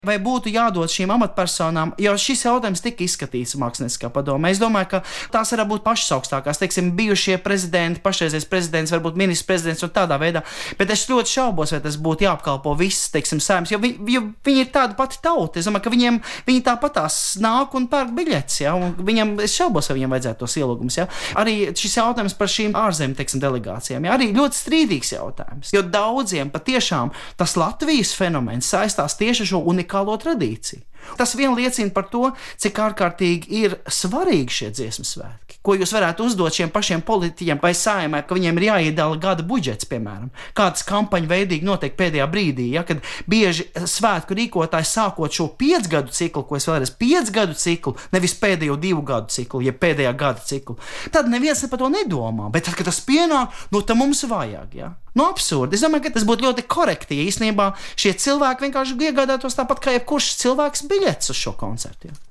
Vai būtu jādod šīm amatpersonām, jo šis jautājums tika izskatīts Mākslinieckā padomē. Es domāju, ka tās varētu būt pašas augstākās, teiksim, bijušie prezidenti, pašreizējais prezidents, varbūt ministrs prezidents un tādā veidā. Bet es ļoti šaubos, vai tas būtu jāapkalpo viss, teiksim, Saeimas, jo viņi ir tāda pati tauta. Es domāju, ka viņi tāpatās nāk un pērk biļetes, ja, un es šaubos, vai viņiem vajadzētu tos ielūgumus, ja. Arī šis jautājums par šīm ārzemju, teiksim, delegācijām, ja, arī ļoti strīdīgs jautājums, jo daudziem patiešām tas Latvijas fenomens saistās tieši ar šo unikālo tradīciju. Tas vien liecina par to, cik ārkārtīgi ir svarīgi šie dziesmu svētki, ko jūs varētu uzdot šiem pašiem politiķiem vai Saeimai, ka viņiem ir jāiedala gada budžets, piemēram. Kādas kampaņu veidīgi notiek pēdējā brīdī, ja, kad bieži svētku rīkotājs sākot šo 5 gadu ciklu, ko es vēlreiz 5 gadu ciklu, nevis pēdējo 2 gadu ciklu, ja pēdējā gada ciklu, tad neviens par to nedomā, bet tad, kad tas pienāk, tad mums vajag, ja. Absurdi. Es domāju, ka tas būtu ļoti korekti, ja īstenībā šie cilvēki vienkārši iegādātos tāpat kā jebkurš cilvēks biļetes uz šo koncertu. Ja.